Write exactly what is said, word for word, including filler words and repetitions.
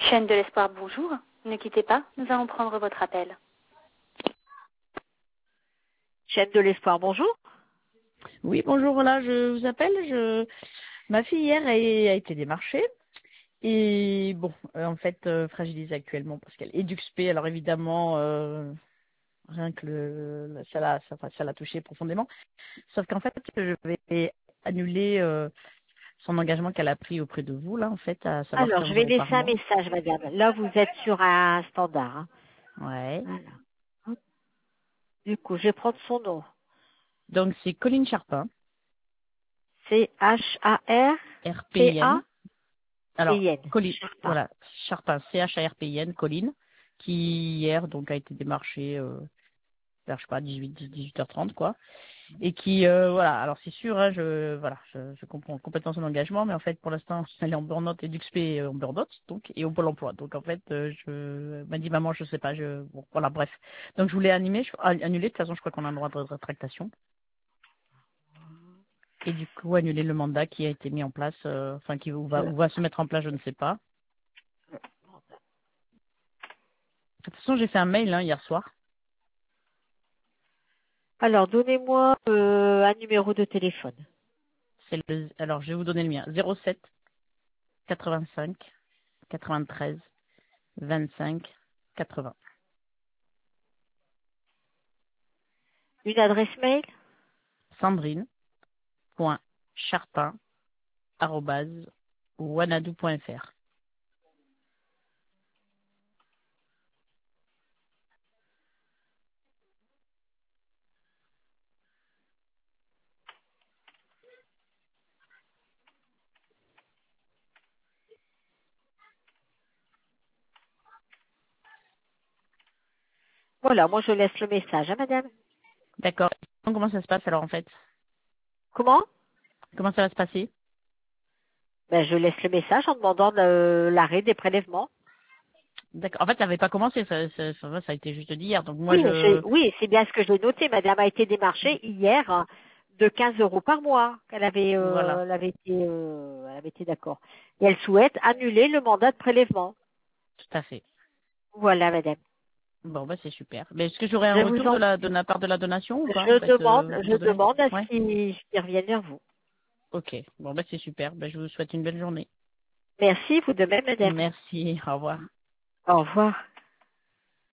Chaîne de l'espoir, bonjour. Ne quittez pas, nous allons prendre votre appel. Chaîne de l'espoir, bonjour. Oui, bonjour, voilà, je vous appelle. Je... Ma fille hier a, a été démarchée. Et bon, euh, en fait, euh, fragilisée actuellement parce qu'elle est D U X P. Alors évidemment, euh, rien que le, ça l'a ça, ça l'a touchée profondément. Sauf qu'en fait, je vais annuler euh, son engagement qu'elle a pris auprès de vous, là, en fait, à savoir Alors, je quinze vais euros laisser par un mois. message, madame. Là, vous êtes sur un standard. Hein. Ouais. Voilà. Hop. Du coup, je vais prendre son nom. Donc c'est Colline Charpin, C H A R R P P I A N. Alors, P N. Colline, Charpin. voilà, Charpin, C H A R P I N, Colline, qui hier donc a été démarchée euh, vers, je sais pas, dix-huit, dix-huit heures trente, quoi. Et qui, euh, voilà, alors c'est sûr, hein, je, voilà, je, je comprends complètement son engagement, mais en fait, pour l'instant, elle est en burn-out et D U X P en burn-out, donc, et au Pôle emploi. Donc, en fait, euh, je, elle m'a dit, maman, je sais pas, je, bon, voilà, bref. Donc, je voulais animer, je, annuler, de toute façon, je crois qu'on a le droit de rétractation. Et du coup, annuler le mandat qui a été mis en place, euh, enfin, qui où va, où va se mettre en place, je ne sais pas. De toute façon, j'ai fait un mail, hein, hier soir. Alors, donnez-moi euh, un numéro de téléphone. C'est le, alors, je vais vous donner le mien. zéro sept quatre-vingt-cinq quatre-vingt-treize vingt-cinq quatre-vingts. Une adresse mail. Sandrine. Charpin arobase wanadoo point f r. Voilà, moi je laisse le message, hein, madame. D'accord. Comment ça se passe alors en fait? Comment? Comment ça va se passer? Ben, je laisse le message en demandant le- l'arrêt des prélèvements. D'accord. En fait, ça n'avait pas commencé, ça, ça, ça, ça a été juste dit hier. Donc moi Oui, je. j'ai- oui, c'est bien ce que j'ai noté. Madame a été démarchée hier hein, de quinze euros par mois. qu'elle avait, euh, Voilà. elle avait été, euh, elle avait été d'accord. Et elle souhaite annuler le mandat de prélèvement. Tout à fait. Voilà, madame. Bon bah c'est super. Mais est-ce que j'aurai un Je vous retour de en la de prie. la part de la donation ou pas en Je fait demande, euh, je étant donné? demande à Ouais. ce qu'ils qu'ils reviennent vers vous. Ok. Bon bah c'est super. Ben, je vous souhaite une belle journée. Merci, vous de même, madame. Merci. Au revoir. Au revoir.